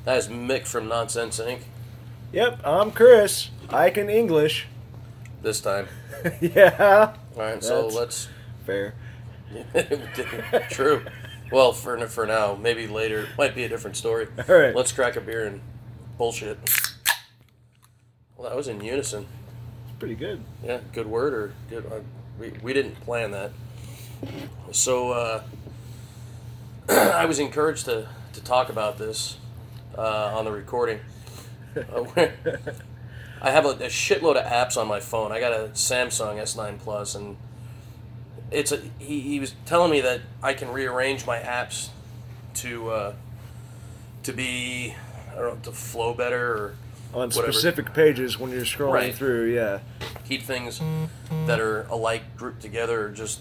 That is Mick from Nonsense Inc. Yep, I'm Chris. I can English. This time. Yeah. All right, so let's. Fair. True. Well, for now, maybe later might be a different story. All right. Let's crack a beer and bullshit. Well, that was in unison. It's pretty good. Yeah, good word or good. We didn't plan that. So I was encouraged to talk about this on the recording. I have a shitload of apps on my phone. I got a Samsung S9 Plus, and he was telling me that I can rearrange my apps to be, I don't know, to flow better or on whatever. Specific pages when you're scrolling Right. through, yeah. Keep things that are alike grouped together, or just,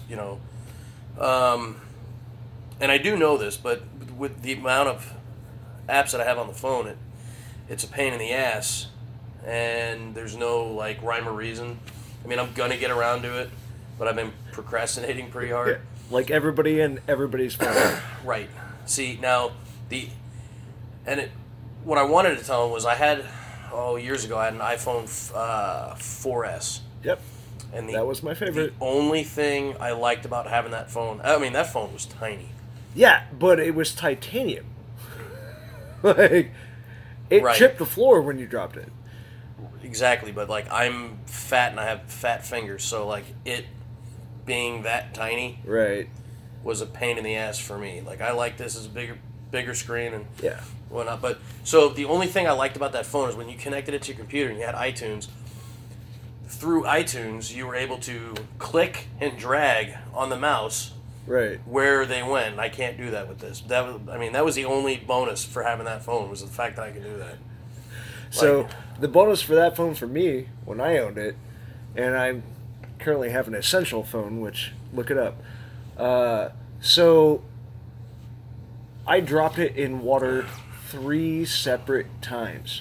and I do know this, but with the amount of apps that I have on the phone, it's a pain in the ass, and there's no, like, rhyme or reason. I mean, I'm gonna get around to it, but I've been procrastinating pretty hard. Like everybody and everybody's phone. Right. See, now, what I wanted to tell him was I had, years ago, I had an iPhone 4S. Yep. And that was my favorite. The only thing I liked about having that phone, I mean, that phone was tiny. Yeah, but it was titanium. Like, it Right. chipped the floor when you dropped it. Exactly, but, like, I'm fat and I have fat fingers, so, like, it being that tiny Right. was a pain in the ass for me. Like, I like this as a bigger screen and Yeah. whatnot. But, so, the only thing I liked about that phone is when you connected it to your computer and you had iTunes, through iTunes, you were able to click and drag on the mouse Right. where they went. I can't do that with this. That was the only bonus for having that phone, was the fact that I could do that. So, the bonus for that phone for me, when I owned it, and I currently have an Essential phone, which, look it up. So, I dropped it in water 3 separate times.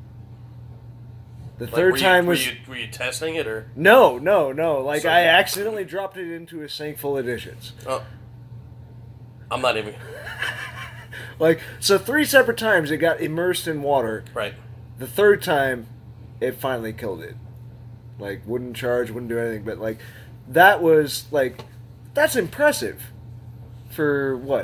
The third time was... Were you testing it, or? No. Like, So- I accidentally dropped it into a sink full of dishes. Oh. I'm not even... Like, so 3 separate times it got immersed in water. Right. The third time, it finally killed it. Like, wouldn't charge, wouldn't do anything. But, like, that was, like, that's impressive. For, what?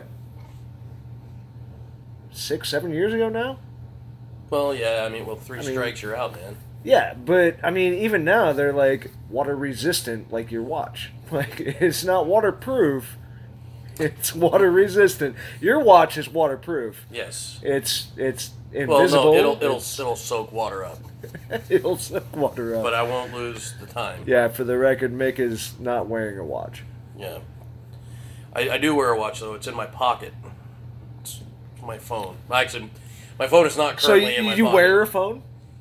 6, 7 years ago now? Well, yeah, I mean, 3 strikes, you're out, man. Yeah, but, I mean, even now, they're, like, water resistant, like your watch. Like, it's not waterproof. It's water resistant. Your watch is waterproof. Yes. It's Well, invisible. no, it'll soak water up, It'll suck water up. but I won't lose the time. Yeah, for the record, Mick is not wearing a watch. Yeah. I do wear a watch, though. It's in my pocket. It's my phone. Actually, my phone is not So currently in my you pocket. wear a phone?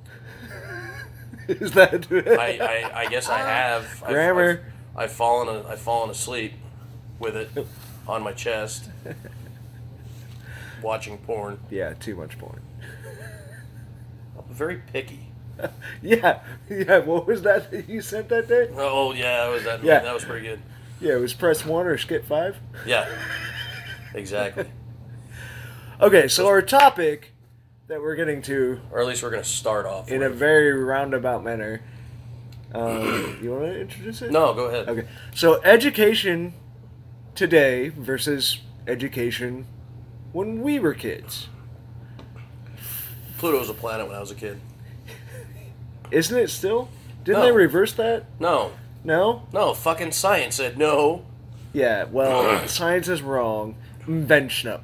Is that? I guess I have. Grammar. I've fallen asleep with it on my chest, watching porn. Yeah, too much porn. I'm very picky. Yeah. What was that you sent that day? Oh yeah, that was pretty good. Yeah, it was press 1 or skip 5. Yeah, exactly. Okay, so our topic that we're getting to, Or at least we're gonna start off in a with. very roundabout manner. You want to introduce it? No, go ahead. Okay, so education today versus education when we were kids. Pluto was a planet when I was a kid. Isn't it still? Didn't No. they reverse that? No, fucking science said no. Yeah, well, science is wrong. Invention.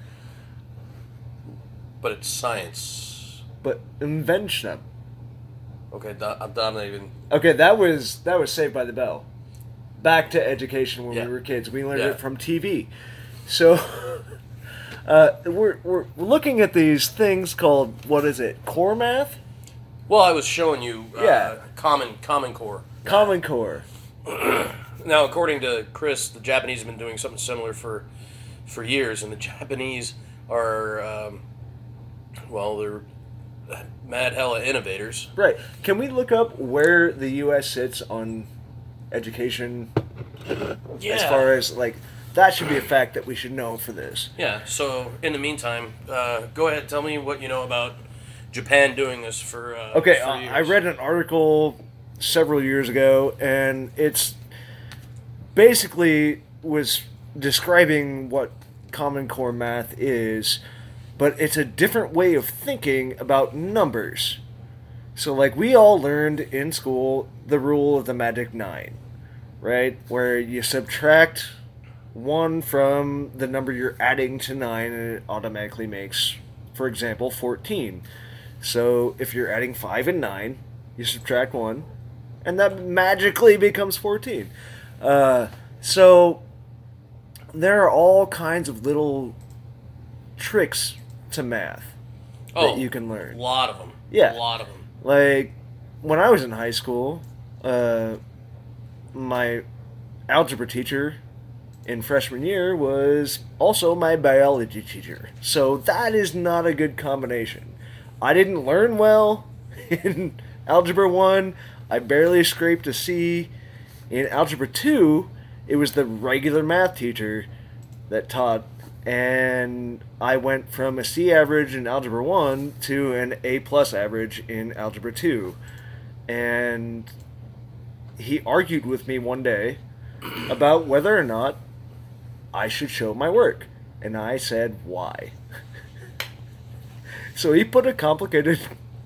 But it's science. But invention. Okay, I'm not even. Okay, that was Saved by the Bell. Back to education when Yeah. we were kids. We learned Yeah. it from TV. So we're looking at these things called, what is it? Core math? Well, I was showing you. Yeah. Common Core. Common Core. Now, according to Chris, the Japanese have been doing something similar for years, and the Japanese are, they're mad hella innovators. Right. Can we look up where the U.S. sits on education Yeah. as far as, like, that should be a fact that we should know for this. Yeah. So in the meantime, go ahead. Tell me what you know about Japan doing this for. Okay, for years. I read an article several years ago, and it's basically was describing what Common Core math is, but it's a different way of thinking about numbers. So, like, we all learned in school the rule of the magic 9, right? Where you subtract 1 from the number you're adding to 9, and it automatically makes, for example, 14. So, if you're adding 5 and 9, you subtract 1, and that magically becomes 14. So, there are all kinds of little tricks to math that you can learn. A lot of them. Yeah. A lot of them. Like, when I was in high school, my algebra teacher in freshman year was also my biology teacher. So that is not a good combination. I didn't learn well in Algebra 1. I barely scraped a C. In Algebra 2, it was the regular math teacher that taught, and I went from a C average in Algebra 1 to an A plus average in Algebra 2. And he argued with me one day about whether or not I should show my work. And I said, why? So he put a complicated,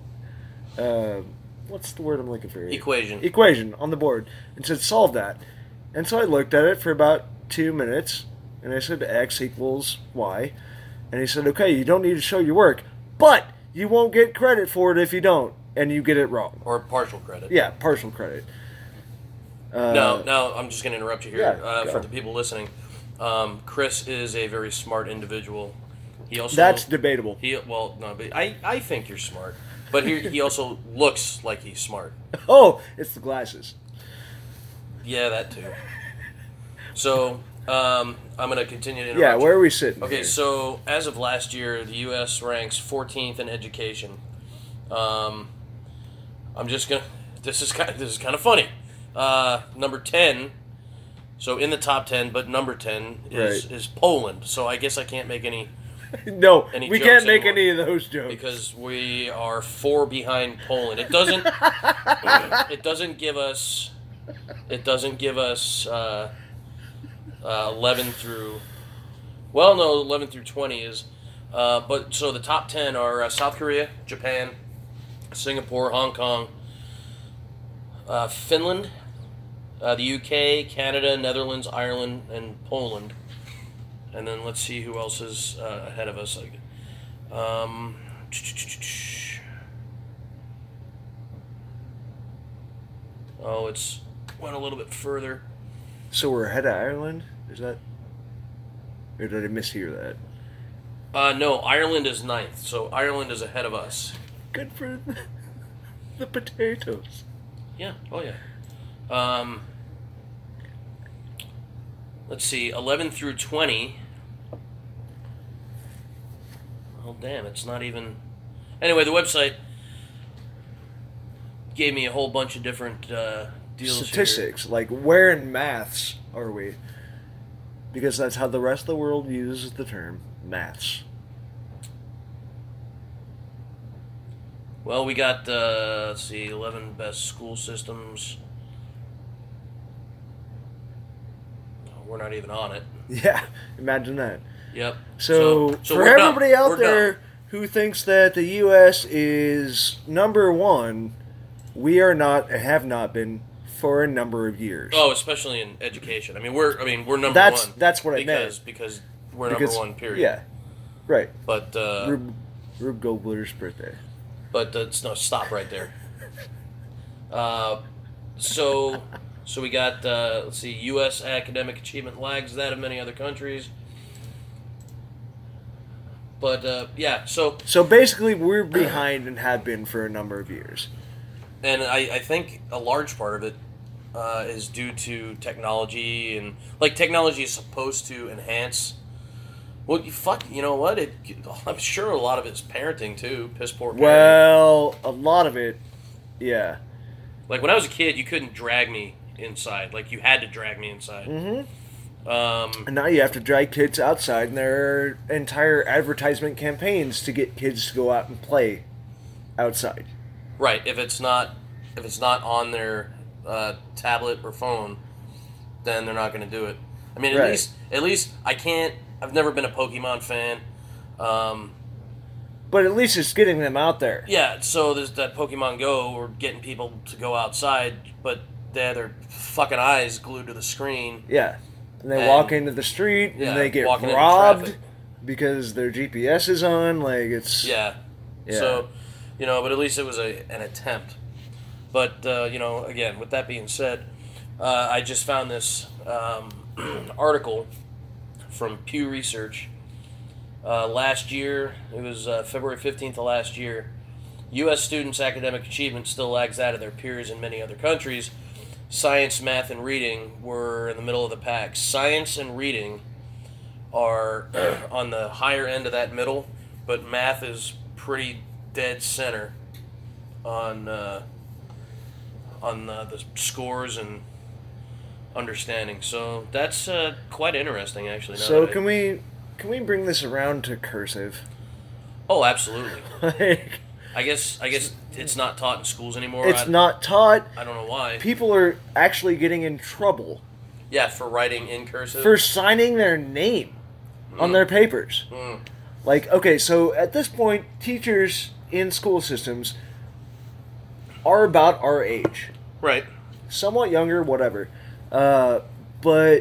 what's the word I'm looking for? Equation on the board and said, solve that. And so I looked at it for about 2 minutes, and I said X equals Y. And he said, okay, you don't need to show your work, but you won't get credit for it if you don't, and you get it wrong. Or partial credit. Yeah, partial credit. No, I'm just going to interrupt you here. Yeah, for the people listening. Chris is a very smart individual. He also That's debatable. But I think you're smart. But he also looks like he's smart. Oh, it's the glasses. Yeah, that too. So, I'm going to continue to interrupt Yeah, where you. are we sitting? Okay, here? so as of last year, the U.S. ranks 14th in education. I'm just gonna. This is kind of funny. Number 10. So in the top 10, but number 10 is Poland. So I guess I can't make any. No, any we jokes can't make anymore any of those jokes because we are 4 behind Poland. It doesn't. It doesn't give us. It doesn't give us 11 through. Well, no, 11 through 20 is. But so the top 10 are South Korea, Japan, Singapore, Hong Kong, Finland, the UK, Canada, Netherlands, Ireland, and Poland. And then let's see who else is ahead of us. It's went a little bit further. So we're ahead of Ireland? Is that... Or did I mishear that? No, Ireland is 9th, so Ireland is ahead of us. Good for the potatoes. Yeah, oh yeah. Let's see, 11 through 20. Oh, damn, it's not even... Anyway, the website gave me a whole bunch of different deals Statistics, here. like where in maths are we? Because that's how the rest of the world uses the term, maths. Well, we got, let's see, 11 best school systems. We're not even on it. Yeah, imagine that. Yep. So for everybody out there who thinks that the U.S. is number 1, we are not, have not been for a number of years. Oh, especially in education. I mean, we're number that's, 1. That's what I meant. Because we're number 1. Period. Yeah. Right. But Rube Goldberg's birthday. But stop right there. So we got let's see, U.S. academic achievement lags that of many other countries. But yeah, so basically we're behind and have been for a number of years. And I think a large part of it is due to technology, and like technology is supposed to enhance. Well, you know what? I'm sure a lot of it's parenting too. Piss poor parenting. Well, a lot of it, yeah. Like when I was a kid, you couldn't drag me inside. Like you had to drag me inside. Mm-hmm. And now you have to drag kids outside, and there are entire advertisement campaigns to get kids to go out and play outside. Right. If it's not on their tablet or phone, then they're not going to do it. I mean, at least I can't. I've never been a Pokemon fan. But at least it's getting them out there. Yeah. So there's that Pokemon Go. We're getting people to go outside, but they have their fucking eyes glued to the screen. Yeah. And they walk into the street and they get robbed because their GPS is on. Like, it's... Yeah. So, but at least it was an attempt. But, again, with that being said, I just found this article from Pew Research. Last year, it was February 15th of last year, U.S. students' academic achievement still lags that of their peers in many other countries. Science, math, and reading were in the middle of the pack. Science and reading are on the higher end of that middle, but math is pretty dead center on the scores and understanding. So that's quite interesting, actually. So can we bring this around to cursive? Oh, absolutely. I guess it's not taught in schools anymore. It's not taught. I don't know why. People are actually getting in trouble. Yeah, for writing in cursive. For signing their name on their papers. Like, okay, so at this point, teachers in school systems are about our age. Right. Somewhat younger, whatever. But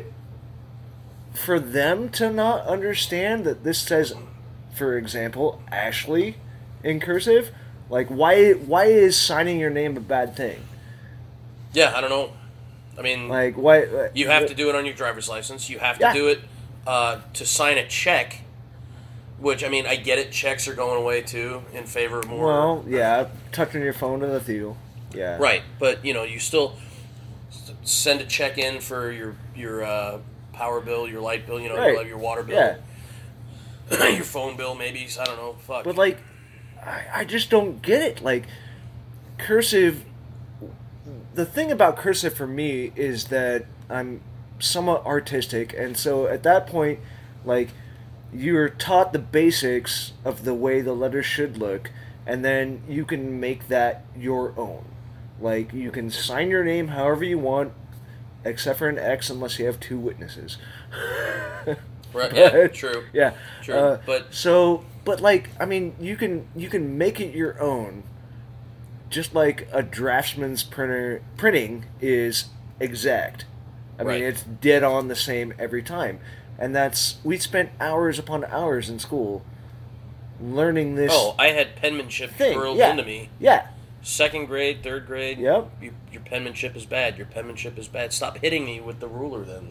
for them to not understand that this says, for example, Ashley in cursive, like, why is signing your name a bad thing? Yeah, I don't know. I mean, like, why you have to do it on your driver's license. You have to do it to sign a check. Which, I mean, I get it. Checks are going away too in favor of more. Well, yeah, tucking your phone in the deal. Yeah. Right, but you still send a check in for your power bill, your light bill, your water bill, your phone bill, maybe. I don't know. Fuck. But like, I just don't get it. Like, cursive. The thing about cursive for me is that I'm somewhat artistic, and so at that point, like, you're taught the basics of the way the letters should look, and then you can make that your own. Like, you can sign your name however you want, except for an X unless you have two witnesses. Right. Yeah. True. Yeah. True. But like, I mean, you can make it your own, just like a draftsman's printing is exact. I mean, it's dead on the same every time, and we spent hours upon hours in school learning this. Oh, I had penmanship drilled into me. Yeah. Second grade, third grade. Yep. Your penmanship is bad. Your penmanship is bad. Stop hitting me with the ruler, then.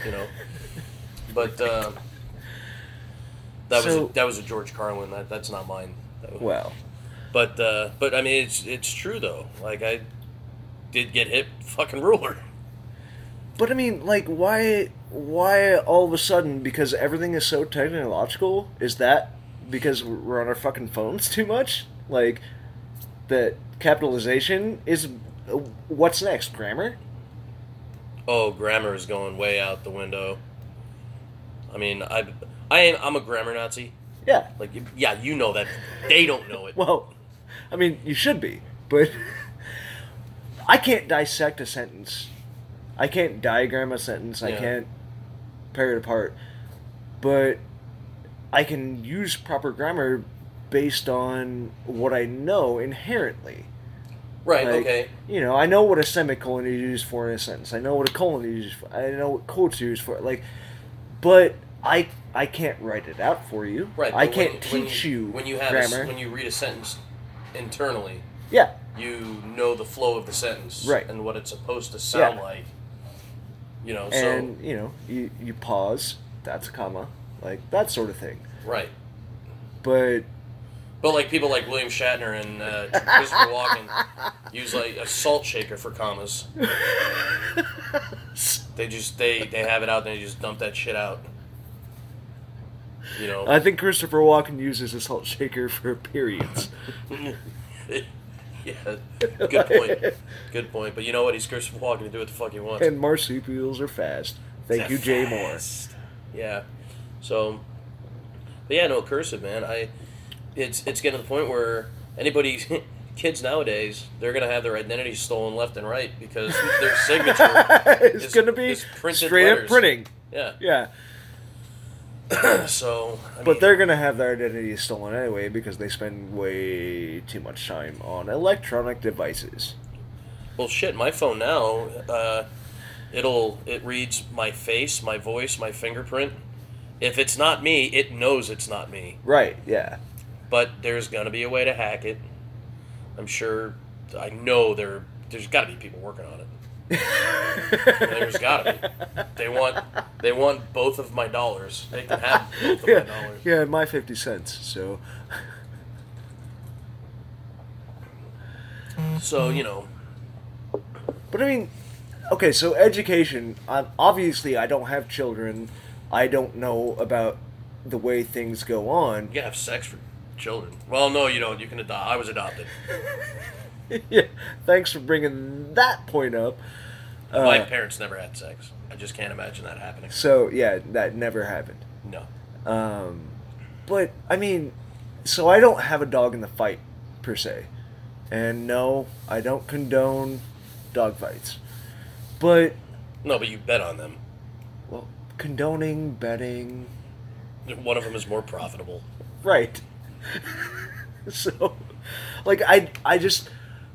But that was a George Carlin. That's not mine. Well. But I mean, it's true though. Like, I did get hit with a fucking ruler. But I mean, like, why all of a sudden, because everything is so technological, is that because we're on our fucking phones too much? Like, that capitalization is, what's next, grammar? Oh, grammar is going way out the window. I mean, I'm a grammar Nazi. Yeah. Like, yeah, you know that. They don't know it. Well, I mean, you should be, but I can't dissect a sentence. I can't diagram a sentence. I can't pair it apart. But I can use proper grammar based on what I know inherently. Right, like, okay. I know what a semicolon is used for in a sentence. I know what a colon is used for. I know what quotes are used for. Like, but I can't write it out for you. Right. I can't teach you grammar. When you read a sentence internally, yeah, you know the flow of the sentence, right, and what it's supposed to sound like. And you pause. That's a comma, like that sort of thing. Right. But like people like William Shatner and Christopher Walken use like a salt shaker for commas. They have it out and they just dump that shit out. I think Christopher Walken uses a salt shaker for periods. Yeah, good point. Good point. But you know what? He's Christopher Walken to do what the fuck he wants. And marsupials are fast. Thank you, Jay Moore. Yeah. So, but yeah, no, cursive, man. It's getting to the point where anybody, kids nowadays, they're gonna have their identity stolen left and right because their signature it's gonna be printed straight letters. up printing. Yeah. Yeah. So, but they're gonna have their identity stolen anyway because they spend way too much time on electronic devices. Well, shit, my phone now, it reads my face, my voice, my fingerprint. If it's not me, it knows it's not me. Right, yeah. But there's gonna be a way to hack it. I'm sure, I know there's gotta be people working on it. There's gotta be. They want both of my dollars. They can have both of my dollars. Yeah, my 50 cents, so. So, you know. But I mean, okay, so education, obviously I don't have children. I don't know about the way things go on. You can have sex for children. Well, no, you don't. You can adopt. I was adopted. Yeah, thanks for bringing that point up. My parents never had sex. I just can't imagine that happening. So, yeah, that never happened. No. But, I mean, so I don't have a dog in the fight, per se. And no, I don't condone dog fights. But... No, but you bet on them. Well, condoning, betting... One of them is more profitable. Right. So, like, I just...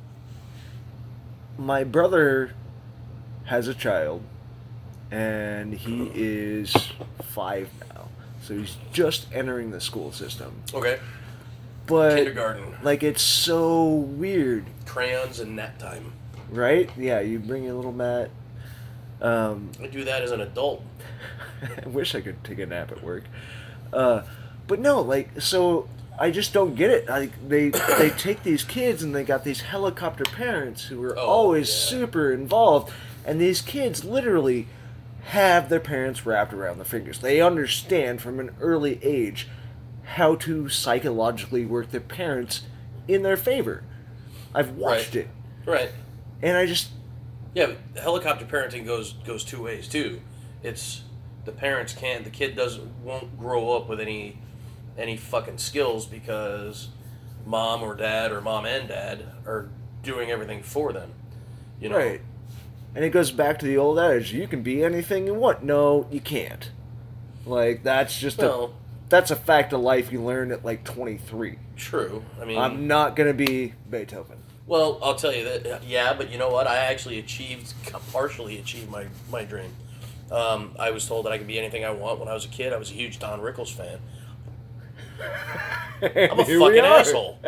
My brother has a child, and he is 5 now. So he's just entering the school system. Okay. But, kindergarten. Like, it's so weird. Crayons and nap time. Right? Yeah, you bring your little mat. I do that as an adult. I wish I could take a nap at work. But no, like, so I just don't get it. Like, they take these kids and they got these helicopter parents who are always super involved, and these kids literally have their parents wrapped around their fingers. They understand from an early age how to psychologically work their parents in their favor. I've watched it. Right. And I just... Yeah, but helicopter parenting goes two ways, too. It's the parents can't... The kid won't grow up with any fucking skills because mom or dad or mom and dad are doing everything for them. You know? Right. And it goes back to the old adage, you can be anything you want. No, you can't. Like, that's just that's a fact of life you learn at like 23. True. I mean, I'm not going to be Beethoven. Well, I'll tell you that, yeah, but you know what? I actually partially achieved my dream. I was told that I could be anything I want when I was a kid. I was a huge Don Rickles fan. I'm a fucking asshole.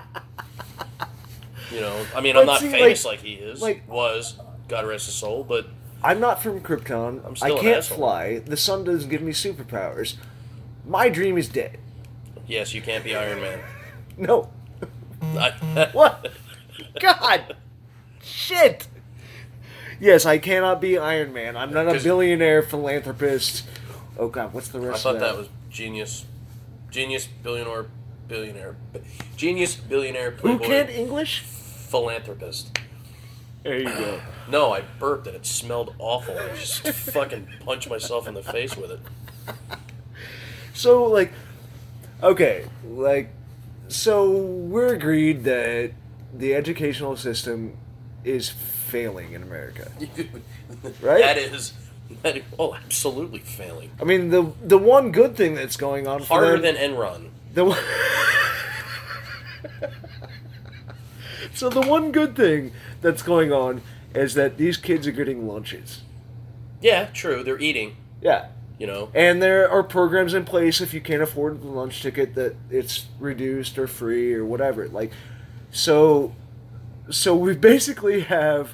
You know, I mean, I'm not famous like he is. Was, God rest his soul, but... I'm not from Krypton. I'm still I can't fly. The sun doesn't give me superpowers. My dream is dead. Yes, you can't be Iron Man. No. What? God. Shit. Yes, I cannot be Iron Man. I'm not a billionaire philanthropist. Oh, God, what's the rest of that? I thought that was genius. Genius, billionaire. Genius, billionaire, playboy. Who can't English? Philanthropist. There you go. No, I burped and it smelled awful. I just fucking punched myself in the face with it. So, like, okay, like, so we're agreed that the educational system is failing in America, right? That is absolutely failing. I mean, the one good thing that's going on harder than Enron. So the one good thing that's going on is that these kids are getting lunches. Yeah, true. They're eating. Yeah. You know. And there are programs in place if you can't afford the lunch ticket that it's reduced or free or whatever. Like, so we basically have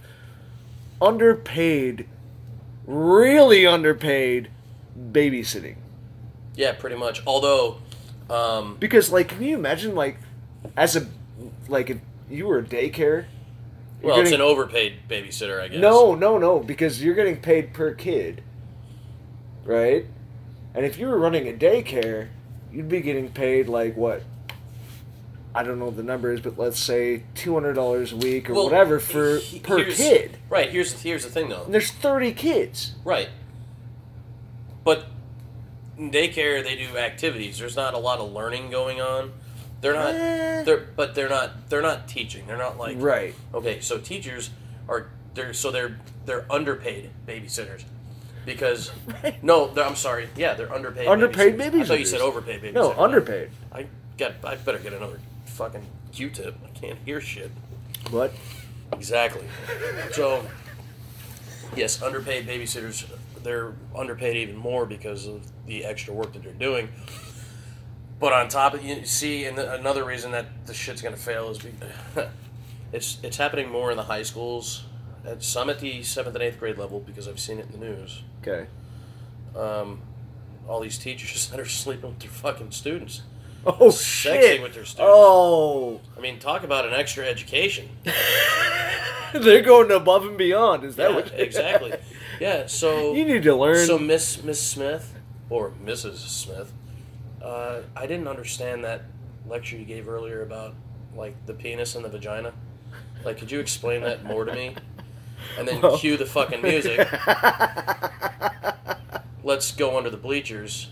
really underpaid babysitting. Yeah, pretty much. Although, because like, can you imagine like, if you were a daycare? Well, it's an overpaid babysitter, I guess. No, because you're getting paid per kid. Right? And if you were running a daycare, you'd be getting paid like what? I don't know what the number is, but let's say $200 a week or whatever per kid. Right, here's the thing though. And there's 30 kids. Right. in daycare they do activities. There's not a lot of learning going on. They're not. They're not teaching. They're not like right. Okay, so teachers are they're underpaid babysitters because I'm sorry. Yeah, they're underpaid. Underpaid babysitters. babysitters. I thought you said overpaid babysitters. No, underpaid. I better get another fucking Q-tip. I can't hear shit. What? Exactly. So, yes, underpaid babysitters, they're underpaid even more because of the extra work that they're doing. But on top of you see, and another reason that the shit's gonna fail is it's happening more in the high schools, some at the 7th and 8th grade level because I've seen it in the news. Okay. All these teachers that are sleeping with their fucking students. Oh, Sexing shit. with their students. Oh. I mean, talk about an extra education. They're going above and beyond. Is that what? Exactly. Yeah. So you need to learn. So Miss Smith or Mrs. Smith, I didn't understand that lecture you gave earlier about like the penis and the vagina. Like, could you explain that more to me? And then cue the fucking music. Let's go under the bleachers.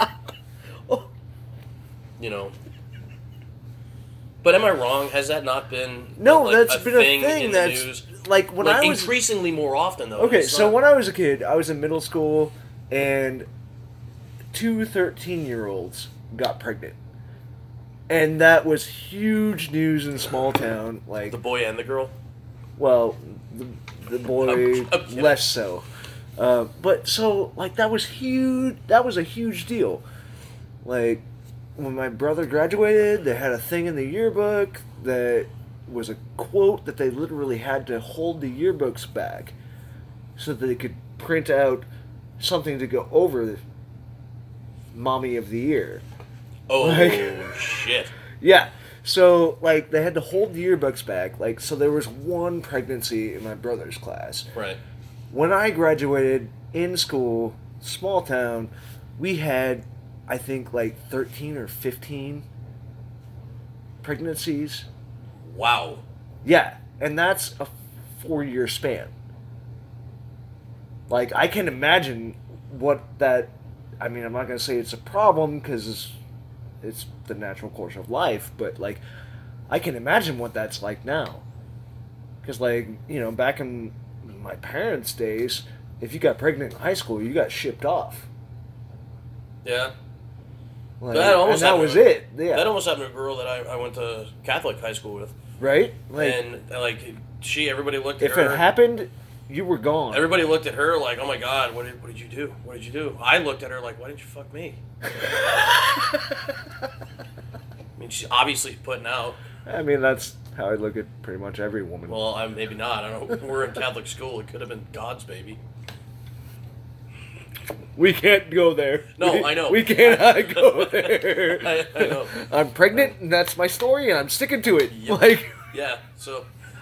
You know. But am I wrong? Has that not been that's a been thing a thing in that's the news? like when I was increasingly more often though. Okay, so when I was a kid, I was in middle school and 2 13-year-olds got pregnant. And that was huge news in small town, like the boy and the girl? Well, the boy I'm less so. But so like that was huge. That was a huge deal. Like when my brother graduated, they had a thing in the yearbook that was a quote that they literally had to hold the yearbooks back so that they could print out something to go over the Mommy of the Year. Oh, shit. Yeah. So, like, they had to hold the yearbooks back. Like, so there was one pregnancy in my brother's class. Right. When I graduated in school, small town, we had, I think, like 13 or 15 pregnancies. Wow. Yeah. And that's a 4-year span. Like, I can imagine what that... I mean, I'm not going to say it's a problem because it's the natural course of life, but, like, I can imagine what that's like now. Because, like, you know, back in my parents' days, if you got pregnant in high school, you got shipped off. Yeah. Like, that was it. Yeah. That almost happened to a girl that I went to Catholic high school with. Right? Like, and, like, everybody looked at if her. If it happened, you were gone. Everybody looked at her like, oh my God, what did you do? What did you do? I looked at her like, why didn't you fuck me? I mean, she's obviously putting out. I mean, that's how I look at pretty much every woman. Well, maybe not. I don't know. We're in Catholic school. It could have been God's baby. We can't go there. No, I know. We cannot go there. I know. I'm pregnant, and that's my story, and I'm sticking to it. Yep. Like, yeah. So,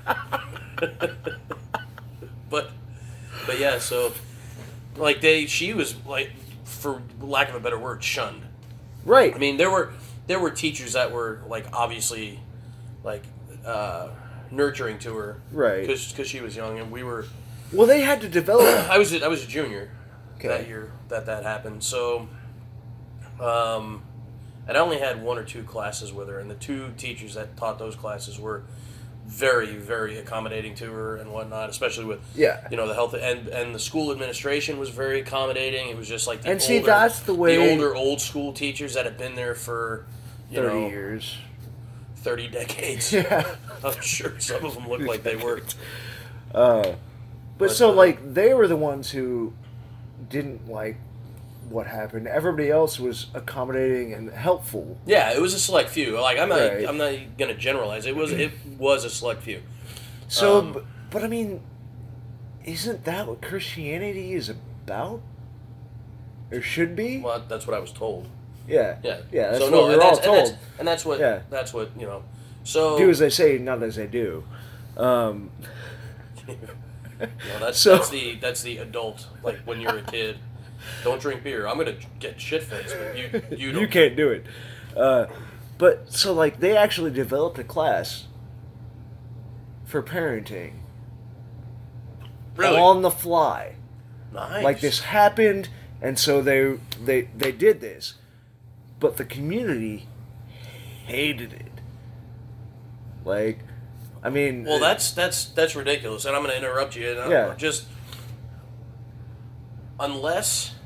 but yeah. So, like she was like, for lack of a better word, shunned. Right. I mean, there were teachers that were like obviously, like, nurturing to her. Right. Because she was young, and we were. Well, they had to develop. I was a junior. Okay. That year that happened. So, and I only had 1 or 2 classes with her, and the 2 teachers that taught those classes were very, very accommodating to her and whatnot, especially with the health and the school administration was very accommodating. It was just like that's the way the older old school teachers that have been there for 30 years, 30 decades. Yeah, I'm sure some of them look like they were. But so like they were the ones who didn't like what happened. Everybody else was accommodating and helpful. Yeah, it was a select few. Like I'm not gonna generalize. It was a select few. So, but I mean, isn't that what Christianity is about? Or should be? Well, that's what I was told. Yeah. Yeah. Yeah. That's so, what we're all told. And that's what. Yeah. That's what you know. So do as they say, not as they do. That's the adult, like when you're a kid. Don't drink beer. I'm gonna get shit faced, but you don't. You can't do it. But so like they actually developed a class for parenting. Really? On the fly. Nice. Like this happened And so they did this, but the community hated it. Like, I mean, well, that's ridiculous, and I'm going to interrupt you. And Yeah. Just unless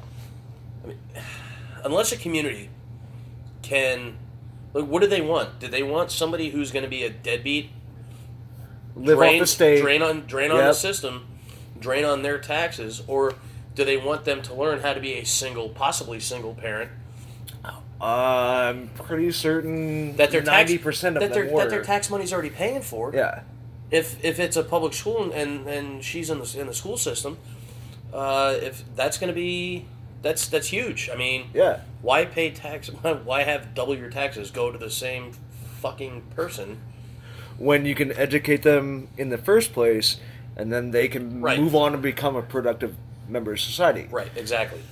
a community can, like, what do they want? Do they want somebody who's going to be a deadbeat, live off the state, drain on the system, drain on their taxes, or do they want them to learn how to be a possibly single parent? I'm pretty certain that their 90% of them were. that their tax money's already paying for. Yeah. If it's a public school and she's in the school system, if that's going to be that's huge. I mean, Yeah. why pay tax? Why have double your taxes go to the same fucking person? When you can educate them in the first place, and then they can Right. move on and become a productive member of society. Right, exactly.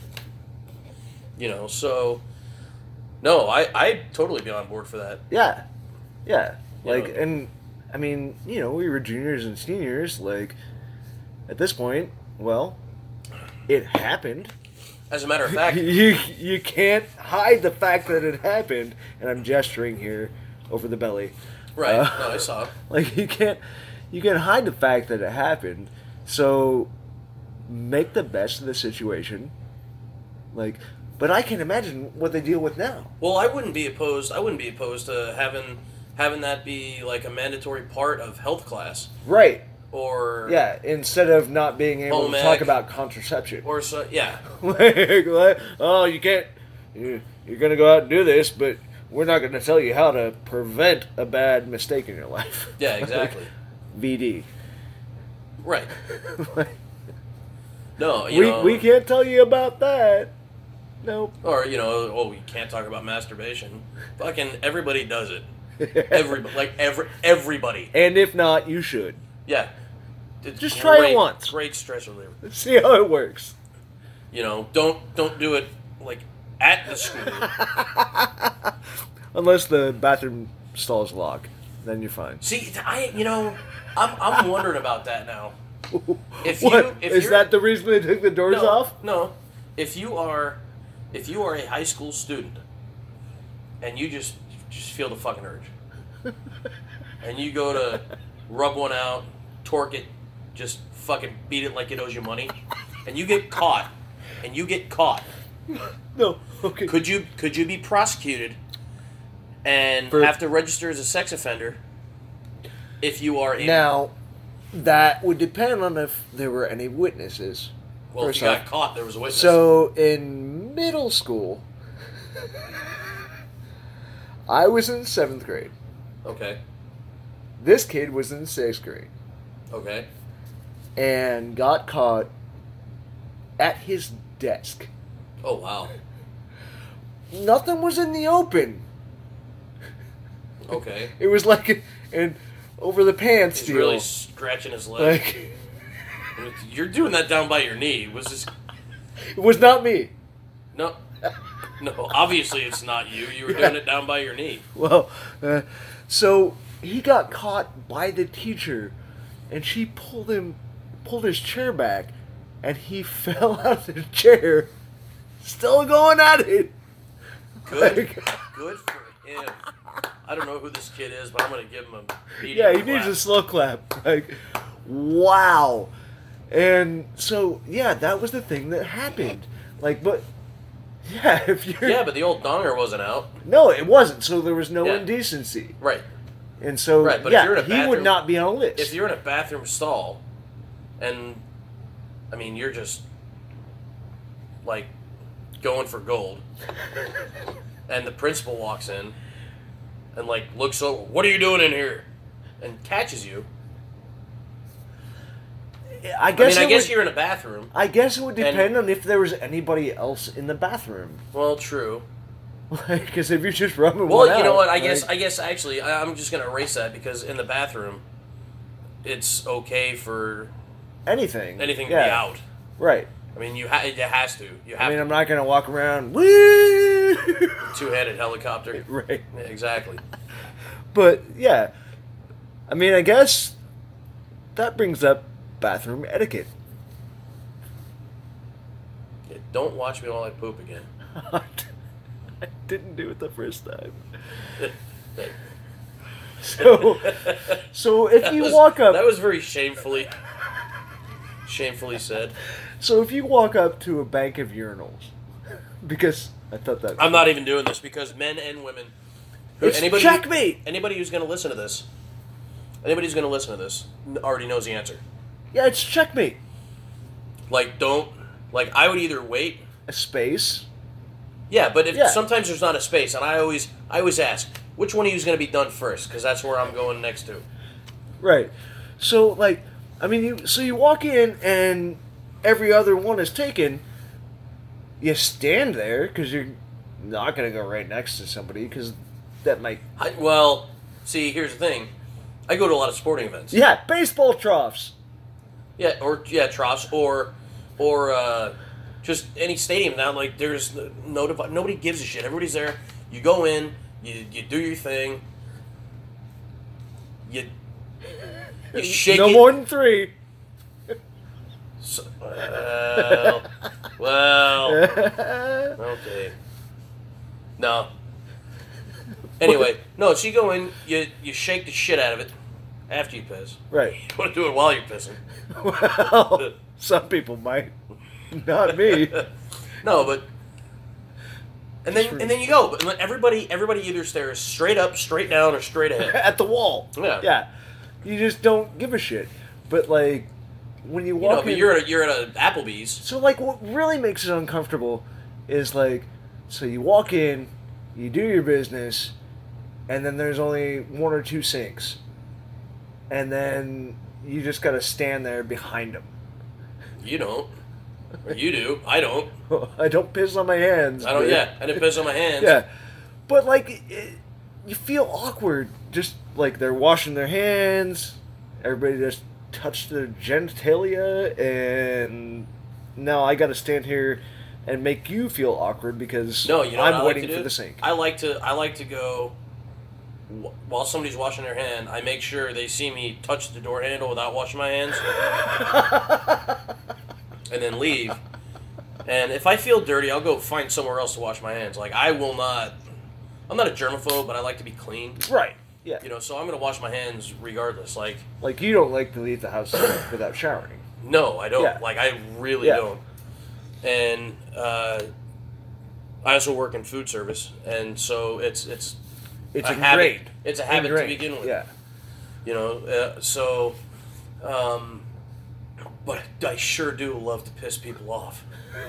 So, no, I'd totally be on board for that. Yeah. Yeah. You Like, know. and, I mean, we were juniors and seniors. Like, at this point, well, it happened. As a matter of fact, You can't hide the fact that it happened, and I'm gesturing here over the belly. right? No, I saw it. Like, you can't hide the fact that it happened. So make the best of the situation. Like, but I can imagine what they deal with now. Well, I wouldn't be opposed to having that be like a mandatory part of health class, Right. or Yeah, instead of not being able Home to talk ec. about contraception. or so yeah. Like, oh, you can't. You're going to go out and do this, but we're not going to tell you how to prevent a bad mistake in your life. Yeah, exactly. VD. Right. No, We can't tell you about that. Nope. or we can't talk about masturbation. Fucking everybody does it. Everybody. And if not, you should. Yeah. It's Just try it once. Great stress reliever. Let's see how it works. Don't do it like at the school. Unless the bathroom stall is locked, then you're fine. See, I'm wondering about that now. If Is you're- that the reason they took the doors off? No. If you are a high school student and you just feel the fucking urge, and you go to rub one out, torque it, just fucking beat it like it owes you money, and you get caught, No. Okay. could you be prosecuted and For- have to register as a sex offender if you are a Now, that would depend on if there were any witnesses. well, if First you got off. caught, there was a witness. So, in middle school, I was in 7th grade. Okay. This kid was in 6th grade. Okay. And got caught at his desk. Oh wow. Nothing was in the open. Okay. It was like an over the pants He's deal. really scratching his leg. Like, You're doing that down by your knee. Was this? it was not me. No. Obviously it's not you. You were doing it down by your knee. Well, so he got caught by the teacher, and she pulled his chair back, and he fell out of the chair, still going at it. Good. Like, Good for him. I don't know who this kid is, but I'm gonna give him a medium yeah, he clap. needs a slow clap. Like, wow. And so, yeah, that was the thing that happened. Like, but yeah, if you're Yeah, but the old donger wasn't out. no, it wasn't. So there was no Yeah. indecency, Right. and so Right, but if yeah, you're in a he would bathroom- not be on a list. If you're in a bathroom stall, and I mean you're just like going for gold, and the principal walks in and like looks over, what are you doing in here? And catches you. I guess You're in a bathroom. I guess it would depend on if there was anybody else in the bathroom. Well, true. Because if you're just rubbing Well, one you know out, what? like, I guess actually, I'm just gonna erase that because in the bathroom, it's okay for anything to be yeah, out. right? I mean, it has to. You have I mean, to. I'm not gonna walk around woo, Two-headed helicopter. right? Yeah, exactly. But yeah, I mean, I guess that brings up bathroom etiquette. don't watch me while I poop again. I didn't do it the first time. So if you walk up... That was very shamefully said. So if you walk up to a bank of urinals, because I thought that... I'm not even doing this because men and women... It's checkmate! Anybody who's going to listen to this, already knows the answer. Yeah, it's checkmate. I would either wait... A space? Yeah, but sometimes there's not a space, and I always ask, which one of you is going to be done first? Because that's where I'm going next to. Right. So, you walk in and every other one is taken. You stand there because you're not going to go right next to somebody because that might... See, here's the thing. I go to a lot of sporting events. Yeah, baseball troughs. Yeah, troughs, or just any stadium now. Like, there's nobody gives a shit. Everybody's there. You go in, you do your thing. You shake no it. more than 3. So, okay. No. Anyway, no. So you go in, you shake the shit out of it after you piss. Right. You want to do it while you're pissing. Well, some people might. Not me. No, but and then you go. But everybody either stares straight up, straight down, or straight ahead At the wall. Yeah. Yeah. You just don't give a shit. But when you walk but in, you're at a Applebee's. So what really makes it uncomfortable is so you walk in, you do your business, and then there's only 1 or 2 sinks, and then you just gotta stand there behind them. You don't. Or you do. I don't. I don't piss on my hands. I don't. But, Yeah, I didn't piss on my hands. Yeah, but you feel awkward. Just they're washing their hands. Everybody just touched their genitalia, and now I got to stand here and make you feel awkward because I'm waiting for the sink. I like to go while somebody's washing their hand. I make sure they see me touch the door handle without washing my hands. And then leave. And if I feel dirty, I'll go find somewhere else to wash my hands. I will not... I'm not a germaphobe, but I like to be clean. Right. Yeah. So I'm going to wash my hands regardless. You don't like to leave the house without showering. No, I don't. Yeah. I really don't. And I also work in food service, and so it's a habit. It's a habit to begin with. Yeah. But I sure do love to piss people off.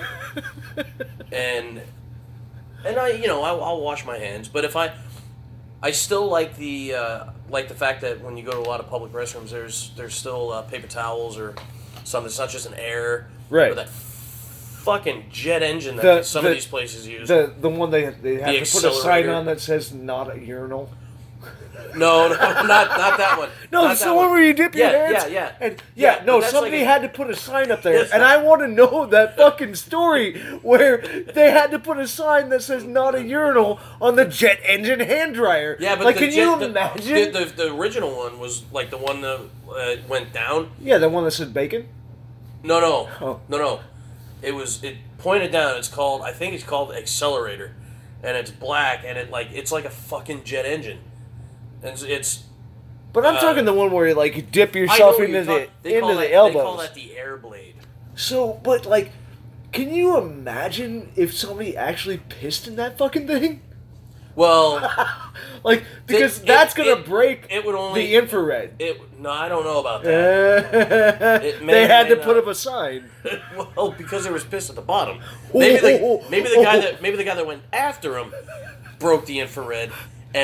and I'll wash my hands, but if I still like the fact that when you go to a lot of public restrooms, there's still paper towels or something. It's not just an air, right? Or that fucking jet engine that some of these places use. The one they have to put a sign on that says "not a urinal." No, not that one. No, it's the one where you dip your hands. Yeah. And somebody had to put a sign up there, and I want to know that fucking story where they had to put a sign that says "not a urinal" on the jet engine hand dryer. Yeah, but can you imagine? The original one was the one that went down. Yeah, the one that said bacon. No. Oh. No. It pointed down. I think it's called Accelerator, and it's black, and it's like a fucking jet engine. And it's. But I'm talking the one where you dip yourself into the elbows. They call that the air blade. So, but can you imagine if somebody actually pissed in that fucking thing? Well, because that's gonna break it would only, the infrared. No, I don't know about that. They had to put up a sign. Well, because there was piss at the bottom. Maybe the guy that went after him broke the infrared. And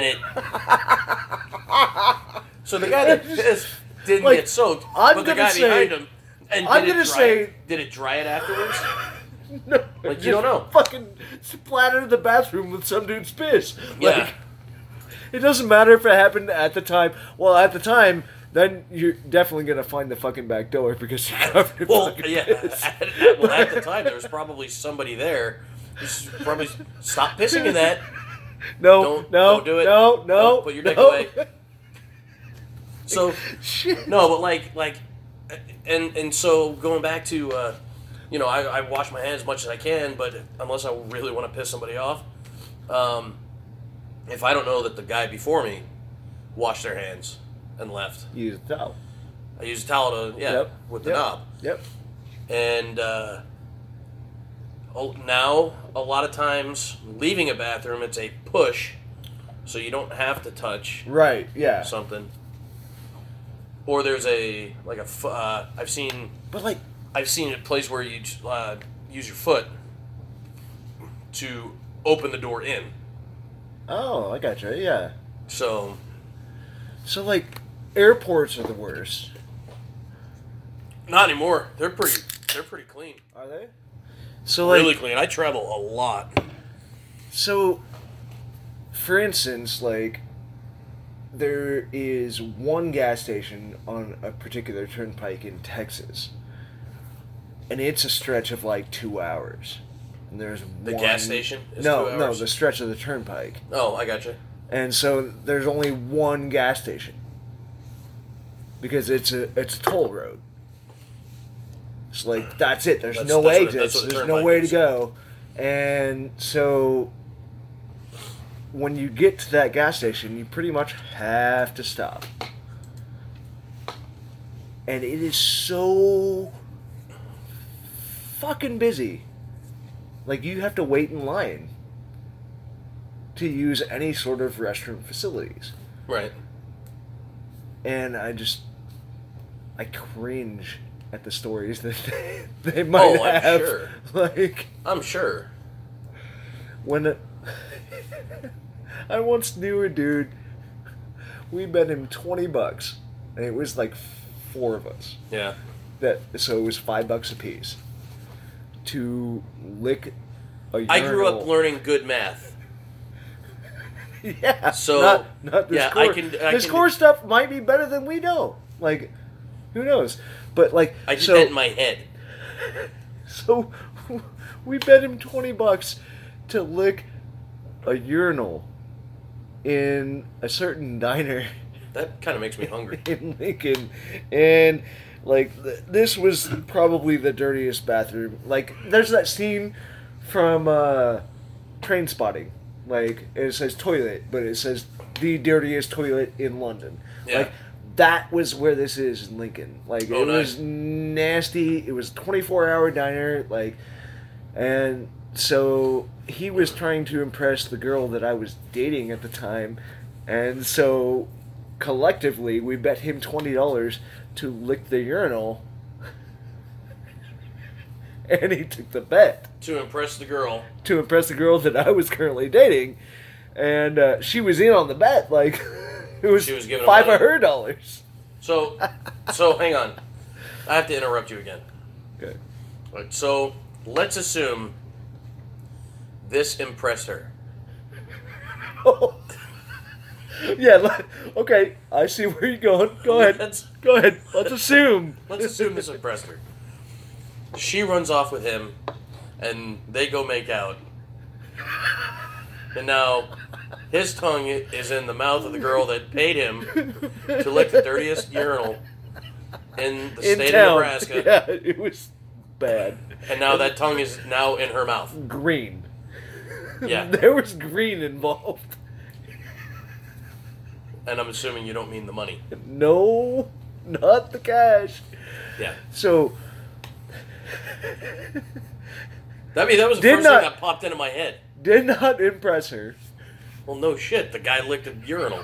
so the guy that pissed didn't get soaked, but the guy behind him, and did it dry it afterwards? No, you don't know. Fucking splattered the bathroom with some dude's piss. Yeah. It doesn't matter if it happened at the time. Well, at the time, then you're definitely gonna find the fucking back door because you're covered in fucking piss. At the time, there was probably somebody there who's probably stop pissing in that. Don't do it. No. Don't put your dick away. So shit. No, but and so going back to I wash my hands as much as I can, but unless I really want to piss somebody off, if I don't know that the guy before me washed their hands and left, Use a towel. I use a towel to, with the knob. Yep. And now, a lot of times, leaving a bathroom, it's a push, so you don't have to touch Right, yeah. something. Or there's I've seen But, like, a place where you use your foot to open the door in. oh, I gotcha, yeah. So, like, airports are the worst. not anymore. They're pretty clean. Are they? So, like, Really clean. I travel a lot. so, for instance, like, there is one gas station on a particular turnpike in Texas, and it's a stretch of like 2 hours. And there's The gas station is no, 2 no, hours? the stretch of the turnpike, Oh, I gotcha. and so there's only one gas station because it's a toll road. It's like that's it. There's no that's exits. what the There's no turnpike way to is. go, and so when you get to that gas station, you pretty much have to stop. And it is so fucking busy. Like, you have to wait in line to use any sort of restroom facilities. Right. And I cringe at the stories that they might I'm have. sure. Like, I'm sure. when I once knew a dude, we bet him $20, and it was like 4 of us. Yeah. So it was $5 a piece to lick a urinal. I grew up learning good math. Yeah. So, not this yeah, core. I This can- core stuff might be better than we know. Like, who knows? But like, I did so, that in my head. So we bet him $20 to lick a urinal in a certain diner That kind of makes me hungry. in Lincoln, and like this was probably the dirtiest bathroom. Like, there's that scene from Train Spotting, like it says toilet, but it says the dirtiest toilet in London. Yeah. Like, that was where this is in Lincoln. Like, Oh, it nice. was nasty. It was a 24-hour diner. Like, and so he was trying to impress the girl that I was dating at the time, and so collectively we bet him $20 to lick the urinal, and he took the bet To impress the girl. to impress the girl that I was currently dating, and she was in on the bet. Like, it was She was giving him 5 money. of her dollars. So hang on. I have to interrupt you again. Okay. Right, so let's assume this impressed her. Yeah. Okay. I see where you're going. Go ahead. Go ahead. Let's assume. Let's assume this impressed her. She runs off with him, and they go make out. And now, his tongue is in the mouth of the girl that paid him to lick the dirtiest urinal in the In state town. of Nebraska. Yeah, it was bad. And now that tongue is now in her mouth. Green. Yeah. There was green involved. And I'm assuming you don't mean the money. No, not the cash. Yeah. So, That was the Did first not- thing that popped into my head. did not impress her. Well, no shit. The guy licked a urinal.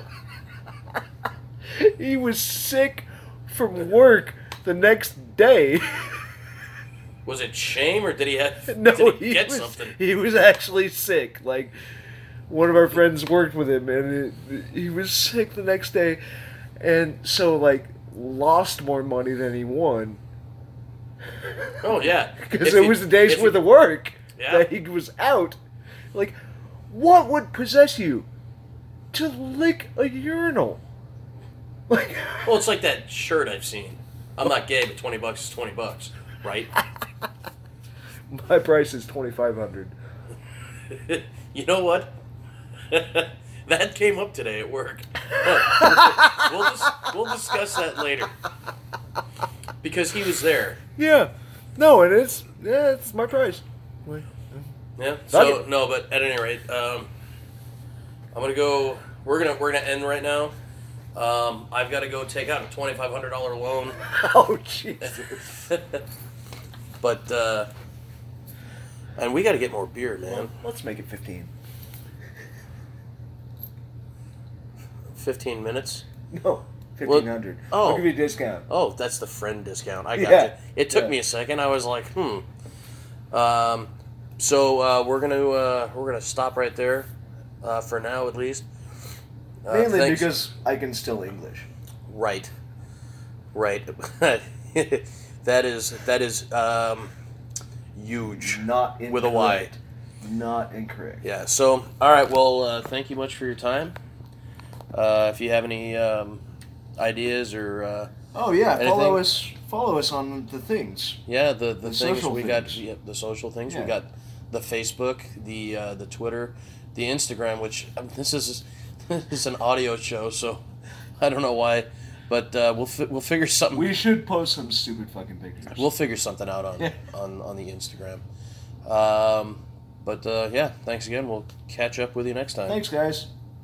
He was sick from work the next day. Was it shame or did he have? No, did he he get was, something? he was actually sick. Like, one of our friends worked with him, and he was sick the next day, and so like lost more money than he won Oh yeah. because If it you- was the day's if you- worth of work Yeah. that he was out. Like, what would possess you to lick a urinal? Like, Well, it's like that shirt I've seen. I'm not gay, but $20 is $20, right? my price is $2,500. You know what? That came up today at work. But we'll discuss that later. Because he was there. Yeah, no, and Yeah, it's my price. Wait. Yeah. Fuck So it. no, but at any rate, I'm gonna go. We're gonna end right now. I've got to go take out a $2,500 loan. Oh, Jesus. But and we got to get more beer, man. Well, let's make it 15. 15 minutes. No, 1,500. Oh. I'll give you a discount. Oh, that's the friend discount. I got Yeah. you. It took Yeah. me a second. I was like, So we're gonna stop right there, for now at least. Mainly thanks. because I can still English. Right. that is huge. Not incorrect. With a Y. Not incorrect. Yeah. So all right. Well, thank you much for your time. If you have any ideas or Oh yeah, anything? follow us on the things. Yeah, the things social we got, things. yeah, the social things. We Yeah. got the Facebook, the Twitter, the Instagram. Which this is an audio show, so I don't know why, but we'll figure something. We should post some stupid fucking pictures. We'll figure something out on Yeah. on the Instagram. But yeah, thanks again. We'll catch up with you next time. Thanks, guys.